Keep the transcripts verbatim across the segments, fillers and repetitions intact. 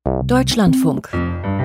Deutschlandfunk.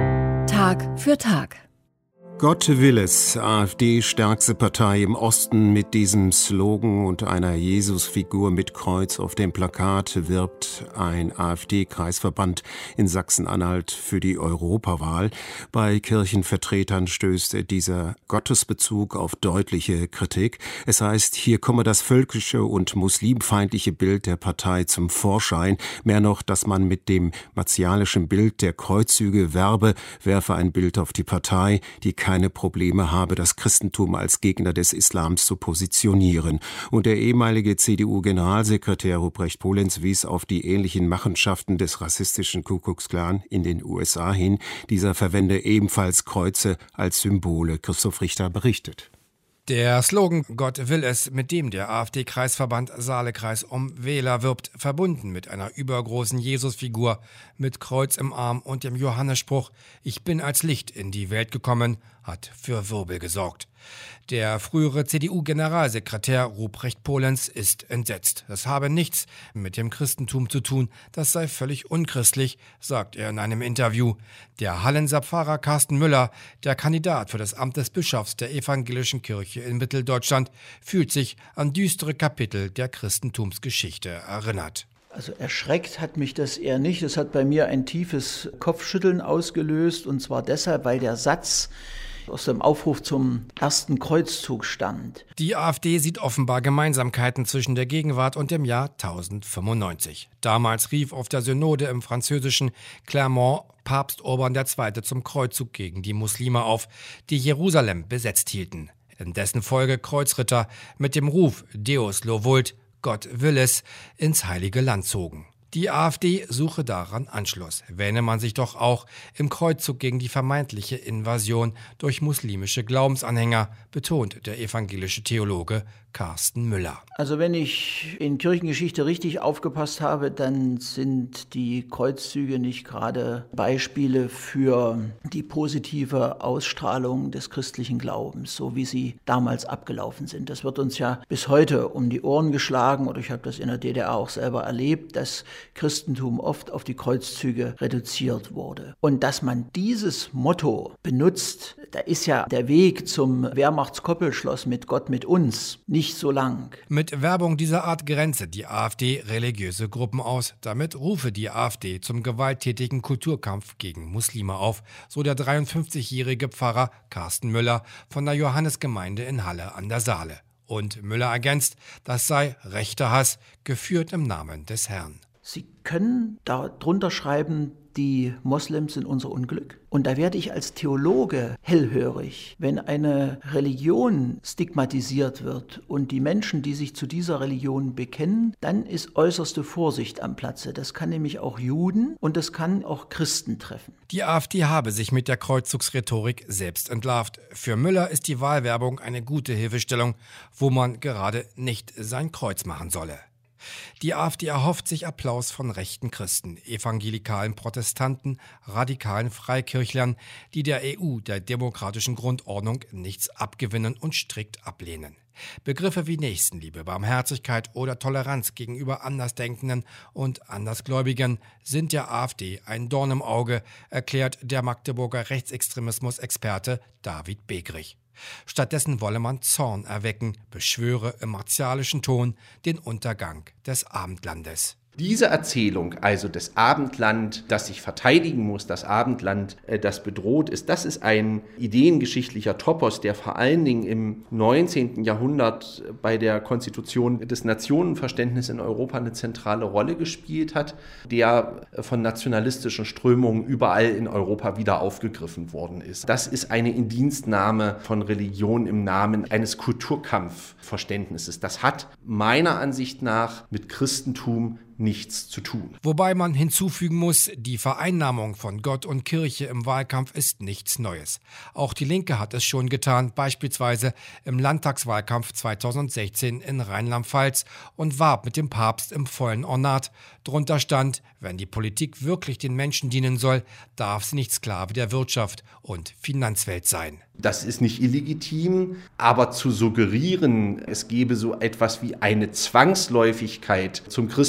Tag für Tag. Gott will es, AfD stärkste Partei im Osten, mit diesem Slogan und einer Jesusfigur mit Kreuz auf dem Plakat wirbt ein AfD-Kreisverband in Sachsen-Anhalt für die Europawahl. Bei Kirchenvertretern stößt dieser Gottesbezug auf deutliche Kritik. Es heißt, hier komme das völkische und muslimfeindliche Bild der Partei zum Vorschein. Mehr noch, dass man mit dem martialischen Bild der Kreuzzüge werbe, werfe ein Bild auf die Partei, die keine keine Probleme habe, das Christentum als Gegner des Islams zu positionieren. Und der ehemalige C D U-Generalsekretär Ruprecht Polenz wies auf die ähnlichen Machenschaften des rassistischen Ku Klux Klan in den U S A hin. Dieser verwende ebenfalls Kreuze als Symbole. Christoph Richter berichtet. Der Slogan »Gott will es«, mit dem der AfD-Kreisverband Saalekreis um Wähler wirbt, verbunden mit einer übergroßen Jesusfigur mit Kreuz im Arm und dem Johannesspruch »Ich bin als Licht in die Welt gekommen«, hat für Wirbel gesorgt. Der frühere C D U-Generalsekretär Ruprecht Polenz ist entsetzt. Das habe nichts mit dem Christentum zu tun, das sei völlig unchristlich, sagt er in einem Interview. Der Hallenser Pfarrer Carsten Müller, der Kandidat für das Amt des Bischofs der evangelischen Kirche in Mitteldeutschland, fühlt sich an düstere Kapitel der Christentumsgeschichte erinnert. Also erschreckt hat mich das eher nicht. Es hat bei mir ein tiefes Kopfschütteln ausgelöst, und zwar deshalb, weil der Satz aus dem Aufruf zum ersten Kreuzzug stammt. Die AfD sieht offenbar Gemeinsamkeiten zwischen der Gegenwart und dem Jahr tausendfünfundneunzig. Damals rief auf der Synode im französischen Clermont Papst Urban der Zweite zum Kreuzzug gegen die Muslime auf, die Jerusalem besetzt hielten. In dessen Folge Kreuzritter mit dem Ruf Deus lo vult, Gott will es, ins Heilige Land zogen. Die AfD suche daran Anschluss, wähne man sich doch auch im Kreuzzug gegen die vermeintliche Invasion durch muslimische Glaubensanhänger, betont der evangelische Theologe Carsten Müller. Also wenn ich in Kirchengeschichte richtig aufgepasst habe, dann sind die Kreuzzüge nicht gerade Beispiele für die positive Ausstrahlung des christlichen Glaubens, so wie sie damals abgelaufen sind. Das wird uns ja bis heute um die Ohren geschlagen, oder ich habe das in der D D R auch selber erlebt, dass Christentum oft auf die Kreuzzüge reduziert wurde. Und dass man dieses Motto benutzt, da ist ja der Weg zum Wehrmachtskoppelschloss mit Gott mit uns nicht so lang. Mit Werbung dieser Art grenze die AfD religiöse Gruppen aus. Damit rufe die AfD zum gewalttätigen Kulturkampf gegen Muslime auf, so der dreiundfünfzigjährige Pfarrer Carsten Müller von der Johannesgemeinde in Halle an der Saale. Und Müller ergänzt, das sei rechter Hass, geführt im Namen des Herrn. Sie können darunter schreiben, die Moslems sind unser Unglück. Und da werde ich als Theologe hellhörig, wenn eine Religion stigmatisiert wird und die Menschen, die sich zu dieser Religion bekennen, dann ist äußerste Vorsicht am Platze. Das kann nämlich auch Juden und das kann auch Christen treffen. Die AfD habe sich mit der Kreuzzugsrhetorik selbst entlarvt. Für Müller ist die Wahlwerbung eine gute Hilfestellung, wo man gerade nicht sein Kreuz machen solle. Die AfD erhofft sich Applaus von rechten Christen, evangelikalen Protestanten, radikalen Freikirchlern, die der E U, der demokratischen Grundordnung, nichts abgewinnen und strikt ablehnen. Begriffe wie Nächstenliebe, Barmherzigkeit oder Toleranz gegenüber Andersdenkenden und Andersgläubigen sind der AfD ein Dorn im Auge, erklärt der Magdeburger Rechtsextremismus-Experte David Begrich. Stattdessen wolle man Zorn erwecken, beschwöre im martialischen Ton den Untergang des Abendlandes. Diese Erzählung, also das Abendland, das sich verteidigen muss, das Abendland, das bedroht ist, das ist ein ideengeschichtlicher Topos, der vor allen Dingen im neunzehnten Jahrhundert bei der Konstitution des Nationenverständnisses in Europa eine zentrale Rolle gespielt hat, der von nationalistischen Strömungen überall in Europa wieder aufgegriffen worden ist. Das ist eine Indienstnahme von Religion im Namen eines Kulturkampfverständnisses. Das hat meiner Ansicht nach mit Christentum nichts zu tun. Wobei man hinzufügen muss, die Vereinnahmung von Gott und Kirche im Wahlkampf ist nichts Neues. Auch die Linke hat es schon getan, beispielsweise im Landtagswahlkampf zweitausendsechzehn in Rheinland-Pfalz und warb mit dem Papst im vollen Ornat. Drunter stand, wenn die Politik wirklich den Menschen dienen soll, darf sie nicht Sklave der Wirtschaft und Finanzwelt sein. Das ist nicht illegitim, aber zu suggerieren, es gebe so etwas wie eine Zwangsläufigkeit zum Christentum,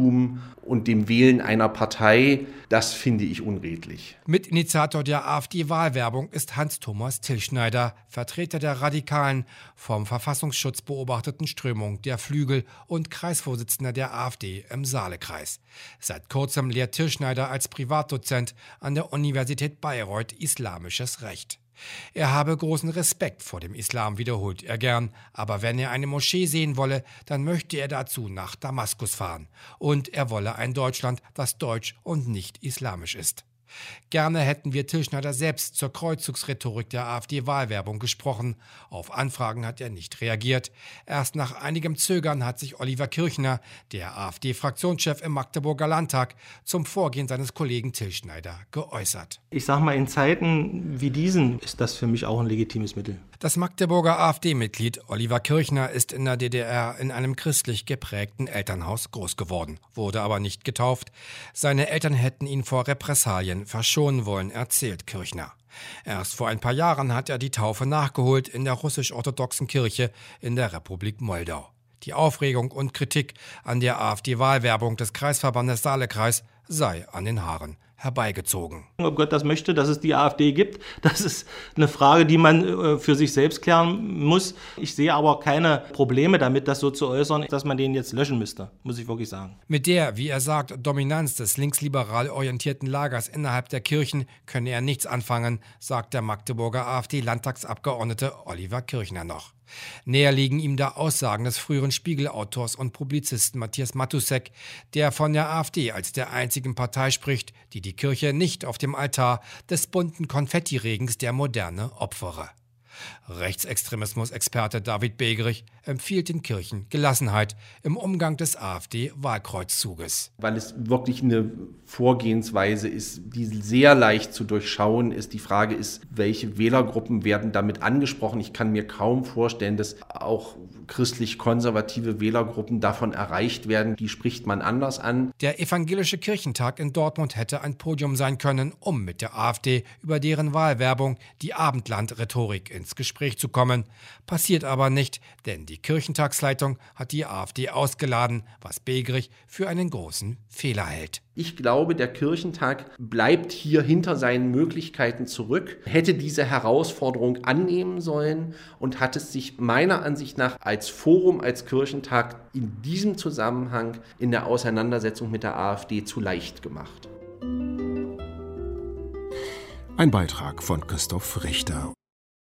Christentum und dem Wählen einer Partei, das finde ich unredlich. Mitinitiator der AfD-Wahlwerbung ist Hans-Thomas Tilschneider, Vertreter der radikalen, vom Verfassungsschutz beobachteten Strömung der Flügel und Kreisvorsitzender der AfD im Saalekreis. Seit kurzem lehrt Tilschneider als Privatdozent an der Universität Bayreuth Islamisches Recht. Er habe großen Respekt vor dem Islam, wiederholt er gern, aber wenn er eine Moschee sehen wolle, dann möchte er dazu nach Damaskus fahren. Und er wolle ein Deutschland, das deutsch und nicht islamisch ist. Gerne hätten wir Tilschneider selbst zur Kreuzzugsrhetorik der AfD-Wahlwerbung gesprochen. Auf Anfragen hat er nicht reagiert. Erst nach einigem Zögern hat sich Oliver Kirchner, der AfD-Fraktionschef im Magdeburger Landtag, zum Vorgehen seines Kollegen Tilschneider geäußert. Ich sage mal, in Zeiten wie diesen ist das für mich auch ein legitimes Mittel. Das Magdeburger AfD-Mitglied Oliver Kirchner ist in der D D R in einem christlich geprägten Elternhaus groß geworden, wurde aber nicht getauft. Seine Eltern hätten ihn vor Repressalien verschonen wollen, erzählt Kirchner. Erst vor ein paar Jahren hat er die Taufe nachgeholt in der russisch-orthodoxen Kirche in der Republik Moldau. Die Aufregung und Kritik an der AfD-Wahlwerbung des Kreisverbandes Saalekreis sei an den Haaren herbeigezogen. Ob Gott das möchte, dass es die AfD gibt, das ist eine Frage, die man äh, für sich selbst klären muss. Ich sehe aber keine Probleme damit, das so zu äußern, dass man den jetzt löschen müsste, muss ich wirklich sagen. Mit der, wie er sagt, Dominanz des linksliberal orientierten Lagers innerhalb der Kirchen könne er nichts anfangen, sagt der Magdeburger AfD-Landtagsabgeordnete Oliver Kirchner noch. Näher liegen ihm da Aussagen des früheren Spiegel-Autors und Publizisten Matthias Matusek, der von der AfD als der einzigen Partei spricht, die die Kirche nicht auf dem Altar des bunten Konfettiregens der Moderne opfere. Rechtsextremismus-Experte David Begerich empfiehlt den Kirchen Gelassenheit im Umgang des AfD-Wahlkreuzzuges. Weil es wirklich eine Vorgehensweise ist, die sehr leicht zu durchschauen ist. Die Frage ist, welche Wählergruppen werden damit angesprochen? Ich kann mir kaum vorstellen, dass auch christlich-konservative Wählergruppen davon erreicht werden. Die spricht man anders an. Der Evangelische Kirchentag in Dortmund hätte ein Podium sein können, um mit der AfD über deren Wahlwerbung, die Abendland-Rhetorik, ins Gespräch zu kommen. Passiert aber nicht, denn die Kirchentagsleitung hat die AfD ausgeladen, was Begerich für einen großen Fehler hält. Ich glaube, der Kirchentag bleibt hier hinter seinen Möglichkeiten zurück, hätte diese Herausforderung annehmen sollen und hat es sich meiner Ansicht nach als Forum, als Kirchentag in diesem Zusammenhang in der Auseinandersetzung mit der AfD zu leicht gemacht. Ein Beitrag von Christoph Richter.